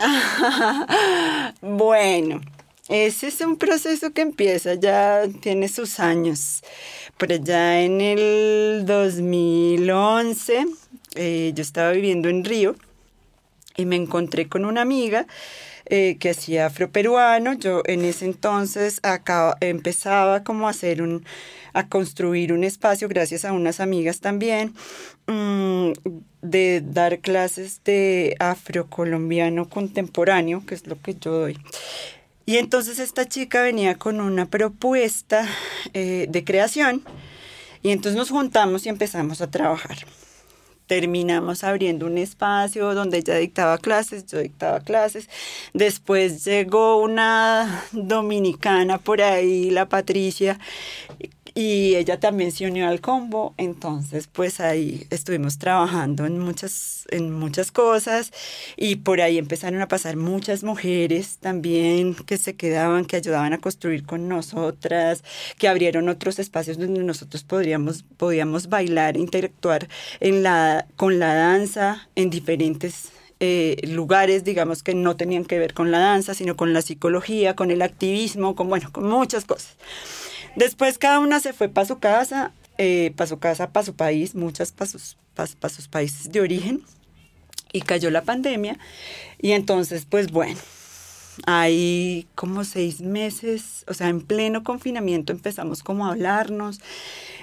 Bueno, ese es un proceso que empieza, ya tiene sus años. Por allá en el dos mil once, eh, yo estaba viviendo en Río y me encontré con una amiga eh, que hacía afroperuano. Yo en ese entonces acá empezaba como a hacer un, a construir un espacio, gracias a unas amigas también, mmm, de dar clases de afrocolombiano contemporáneo, que es lo que yo doy. Y entonces esta chica venía con una propuesta eh, de creación y entonces nos juntamos y empezamos a trabajar. Terminamos abriendo un espacio donde ella dictaba clases, yo dictaba clases. Después llegó una dominicana por ahí, la Patricia, y ella también se unió al combo. Entonces, pues ahí estuvimos trabajando en muchas, en muchas cosas y por ahí empezaron a pasar muchas mujeres también que se quedaban, que ayudaban a construir con nosotras, que abrieron otros espacios donde nosotros podríamos, podíamos bailar, interactuar en la, con la danza en diferentes Eh, lugares, digamos, que no tenían que ver con la danza, sino con la psicología, con el activismo, con, bueno, con muchas cosas. Después cada una se fue para su casa, eh, para su casa, para su país, muchas para sus, pa, pa sus países de origen, y cayó la pandemia, y entonces, pues bueno, hay como seis meses, o sea, en pleno confinamiento empezamos como a hablarnos,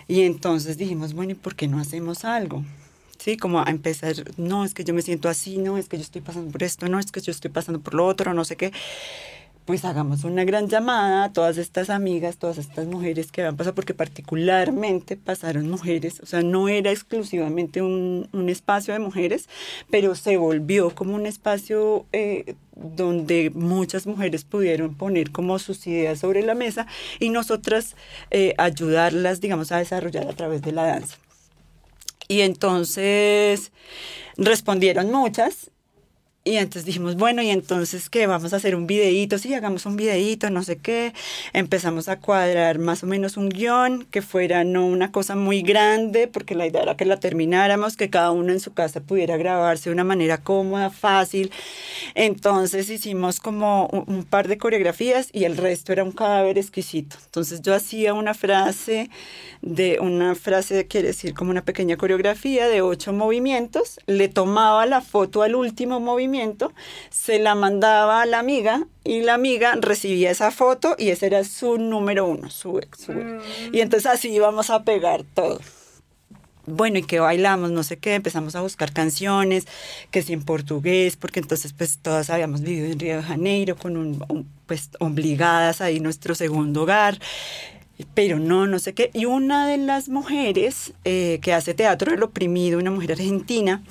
Y entonces dijimos, bueno, ¿y por qué no hacemos algo? Sí, como a empezar, no, es que yo me siento así, no, es que yo estoy pasando por esto, no, es que yo estoy pasando por lo otro, no sé qué. Pues hagamos una gran llamada a todas estas amigas, todas estas mujeres que habían pasado, porque particularmente pasaron mujeres, o sea, no era exclusivamente un, un espacio de mujeres, pero se volvió como un espacio eh, donde muchas mujeres pudieron poner como sus ideas sobre la mesa y nosotras eh, ayudarlas, digamos, a desarrollar a través de la danza. Y entonces respondieron muchas. Y entonces dijimos, bueno, ¿y entonces qué? Vamos a hacer un videíto, sí, hagamos un videíto, no sé qué. Empezamos a cuadrar más o menos un guión, que fuera no una cosa muy grande, porque la idea era que la termináramos, que cada uno en su casa pudiera grabarse de una manera cómoda, fácil. Entonces hicimos como un, un par de coreografías y el resto era un cadáver exquisito. Entonces yo hacía una frase, de una frase quiere decir como una pequeña coreografía de ocho movimientos, le tomaba la foto al último movimiento, se la mandaba a la amiga y la amiga recibía esa foto y ese era su número uno, su, su mm. Y entonces así íbamos a pegar todo. Bueno, y que bailamos, no sé qué, empezamos a buscar canciones, que sí en portugués, porque entonces pues todas habíamos vivido en Río de Janeiro, con un, un pues obligadas ahí nuestro segundo hogar, pero no, no sé qué. Y una de las mujeres eh, que hace teatro del oprimido, una mujer argentina,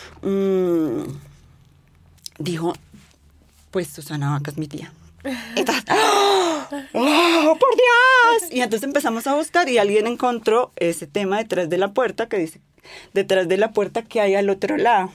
mmm, dijo, pues Susana Vaca es mi tía. Entonces, ¡oh, ¡oh, por Dios! Y entonces empezamos a buscar y alguien encontró ese tema detrás de la puerta, que dice, detrás de la puerta que hay al otro lado.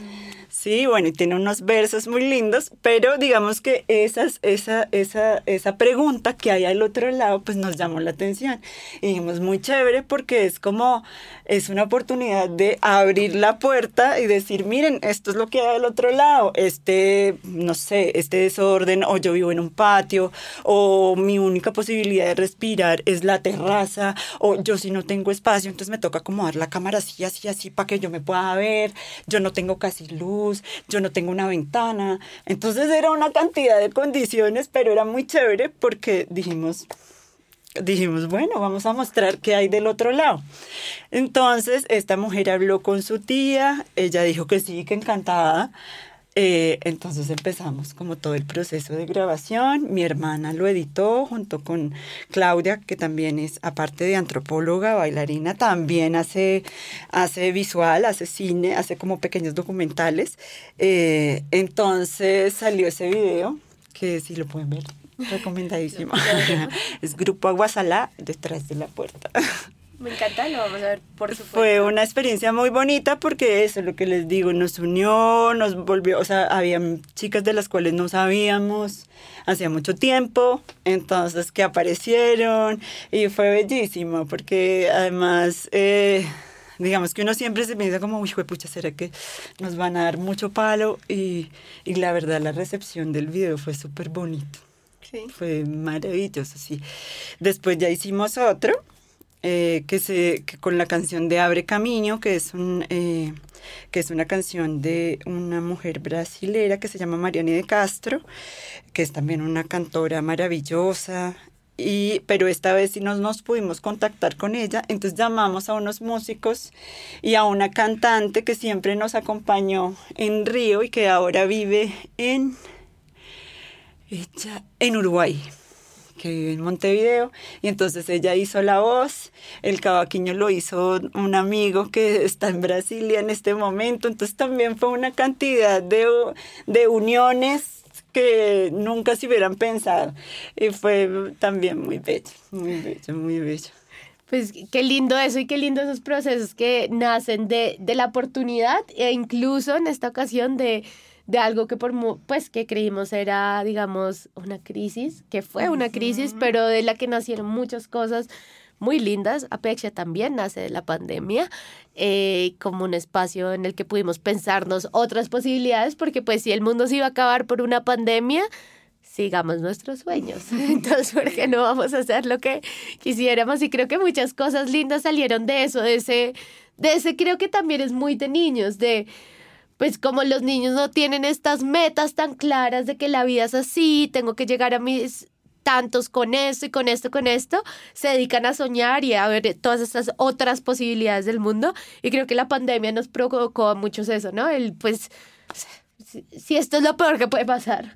Sí, bueno, y tiene unos versos muy lindos, pero digamos que esas, esa, esa, esa pregunta que hay al otro lado, pues nos llamó la atención. Y dijimos, muy chévere, porque es como, es una oportunidad de abrir la puerta y decir, miren, esto es lo que hay al otro lado. Este, no sé, este desorden, o yo vivo en un patio, o mi única posibilidad de respirar es la terraza, o yo si no tengo espacio, entonces me toca acomodar la cámara así, así, así, para que yo me pueda ver. Yo no tengo casi luz. Yo no tengo una ventana. Entonces era una cantidad de condiciones, pero era muy chévere porque dijimos, dijimos, bueno, vamos a mostrar qué hay del otro lado. Entonces esta mujer habló con su tía, ella dijo que sí, que encantada. Eh, entonces empezamos como todo el proceso de grabación. Mi hermana lo editó junto con Claudia, que también es, aparte de antropóloga, bailarina, también hace, hace visual, hace cine, hace como pequeños documentales. Eh, entonces salió ese video, que si lo pueden ver, recomendadísimo. Es Grupo Aguasalá, detrás de la puerta. Me encanta, lo vamos a ver, por supuesto. Fue una experiencia muy bonita porque eso es lo que les digo, nos unió, nos volvió, o sea, había chicas de las cuales no sabíamos hacía mucho tiempo, entonces que aparecieron y fue bellísimo porque además, eh, digamos que uno siempre se piensa como, uy, pucha, ¿será que nos van a dar mucho palo? Y, y la verdad la recepción del video fue súper bonito. Sí. Fue maravilloso, sí. Después ya hicimos otro. Eh, que se que con la canción de Abre Camino, que es un eh, que es una canción de una mujer brasilera que se llama Mariane de Castro, que es también una cantora maravillosa, y pero esta vez sí nos, nos pudimos contactar con ella, entonces llamamos a unos músicos y a una cantante que siempre nos acompañó en Río y que ahora vive en ella, en Uruguay, que vive en Montevideo, y entonces ella hizo la voz, el cavaquinho lo hizo un amigo que está en Brasilia en este momento, entonces también fue una cantidad de, de uniones que nunca se hubieran pensado, y fue también muy bello, muy bello, muy bello. Pues qué lindo eso y qué lindo esos procesos que nacen de, de la oportunidad e incluso en esta ocasión de de algo que por pues que creímos era, digamos, una crisis, que fue una crisis, uh-huh. pero de la que nacieron muchas cosas muy lindas. Apexia también nace de la pandemia, eh, como un espacio en el que pudimos pensarnos otras posibilidades, porque pues si el mundo se iba a acabar por una pandemia, sigamos nuestros sueños. Entonces, ¿por qué no vamos a hacer lo que quisiéramos? Y creo que muchas cosas lindas salieron de eso, de ese, de ese creo que también es muy de niños, de pues como los niños no tienen estas metas tan claras de que la vida es así, tengo que llegar a mis tantos con esto y con esto, con esto, se dedican a soñar y a ver todas estas otras posibilidades del mundo. Y creo que la pandemia nos provocó a muchos eso, ¿no? El, pues, si, si esto es lo peor que puede pasar,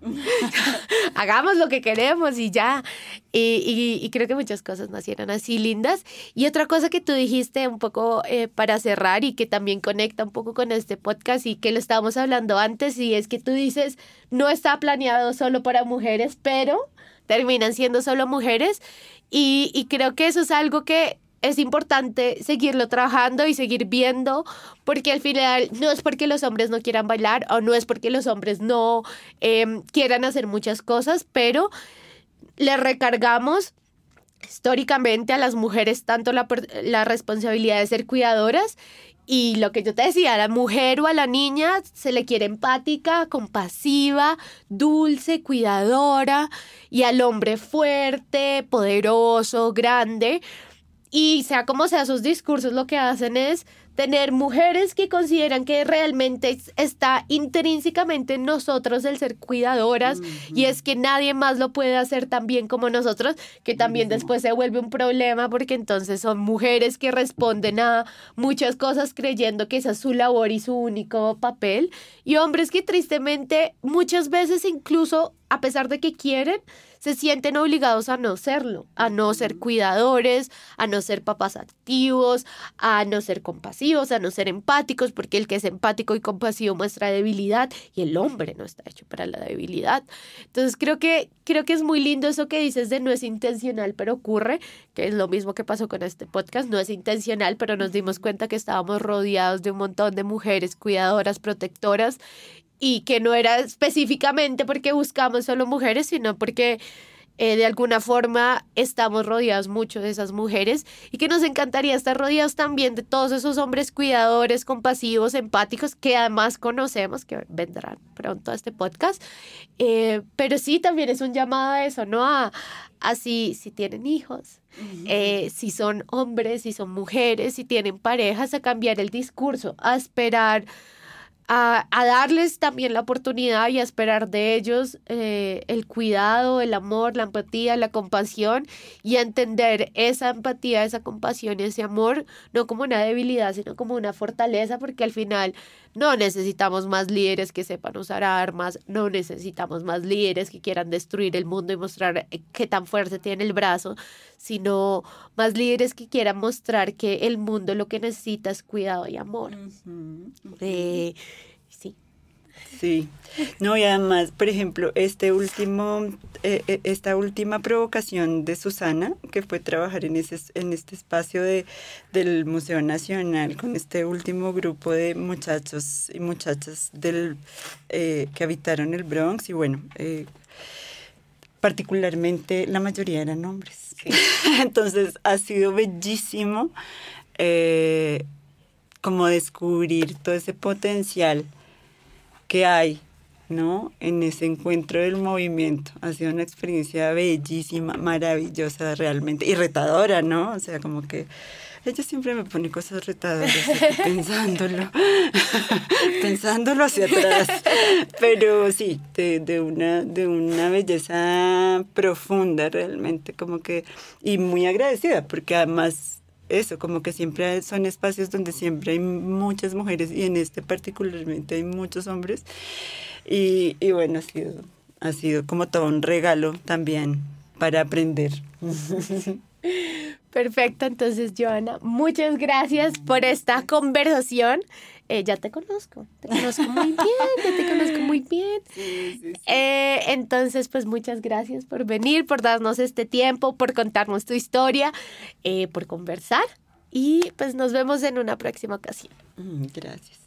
hagamos lo que queremos y ya. Y, y, y creo que muchas cosas nacieron así lindas. Y otra cosa que tú dijiste un poco eh, para cerrar y que también conecta un poco con este podcast y que lo estábamos hablando antes, y es que tú dices, no está planeado solo para mujeres, pero terminan siendo solo mujeres. Y, y creo que eso es algo que es importante seguirlo trabajando y seguir viendo, porque al final no es porque los hombres no quieran bailar o no es porque los hombres no eh, quieran hacer muchas cosas, pero le recargamos históricamente a las mujeres tanto la, la responsabilidad de ser cuidadoras. Y lo que yo te decía, a la mujer o a la niña se le quiere empática, compasiva, dulce, cuidadora, y al hombre fuerte, poderoso, grande. Y sea como sea, sus discursos lo que hacen es tener mujeres que consideran que realmente está intrínsecamente en nosotros el ser cuidadoras, uh-huh. y es que nadie más lo puede hacer tan bien como nosotros, que también uh-huh. después se vuelve un problema porque entonces son mujeres que responden a muchas cosas creyendo que esa es su labor y su único papel, y hombres que tristemente muchas veces incluso a pesar de que quieren, se sienten obligados a no serlo, a no ser cuidadores, a no ser papás activos, a no ser compasivos, a no ser empáticos, porque el que es empático y compasivo muestra debilidad y el hombre no está hecho para la debilidad. Entonces creo que, creo que es muy lindo eso que dices de no es intencional, pero ocurre, que es lo mismo que pasó con este podcast, no es intencional, pero nos dimos cuenta que estábamos rodeados de un montón de mujeres cuidadoras, protectoras, y que no era específicamente porque buscamos solo mujeres, sino porque eh, de alguna forma estamos rodeados mucho de esas mujeres y que nos encantaría estar rodeados también de todos esos hombres cuidadores, compasivos, empáticos, que además conocemos, que vendrán pronto a este podcast. Eh, pero sí, también es un llamado a eso, ¿no? A, a si, si tienen hijos, uh-huh. eh, si son hombres, si son mujeres, si tienen parejas, a cambiar el discurso, a esperar... A, a darles también la oportunidad y a esperar de ellos eh, el cuidado, el amor, la empatía, la compasión, y a entender esa empatía, esa compasión y ese amor no como una debilidad, sino como una fortaleza, porque al final no necesitamos más líderes que sepan usar armas, no necesitamos más líderes que quieran destruir el mundo y mostrar qué tan fuerte tiene el brazo, sino más líderes que quieran mostrar que el mundo lo que necesita es cuidado y amor. Uh-huh, uh-huh. Eh, sí. Sí, no, y además, por ejemplo, este último, eh, esta última provocación de Susana, que fue trabajar en ese, en este espacio de, del Museo Nacional con este último grupo de muchachos y muchachas del, eh, que habitaron el Bronx, y bueno, eh, particularmente la mayoría eran hombres. Sí. Entonces ha sido bellísimo eh, como descubrir todo ese potencial que hay, ¿no? En ese encuentro del movimiento. Ha sido una experiencia bellísima, maravillosa realmente, y retadora, ¿no? O sea, como que ella siempre me pone cosas retadoras pensándolo, pensándolo hacia atrás. Pero sí, de, de, una, de una belleza profunda realmente, como que, y muy agradecida, porque además eso, como que siempre son espacios donde siempre hay muchas mujeres, y en este particularmente hay muchos hombres, y, y bueno, ha sido, ha sido como todo un regalo también para aprender. Perfecto, entonces Johanna, muchas gracias por esta conversación. Eh, ya te conozco, te conozco muy bien, ya te conozco muy bien. Sí, sí, sí. Eh, entonces, pues muchas gracias por venir, por darnos este tiempo, por contarnos tu historia, eh, por conversar, y pues nos vemos en una próxima ocasión. Mm, gracias.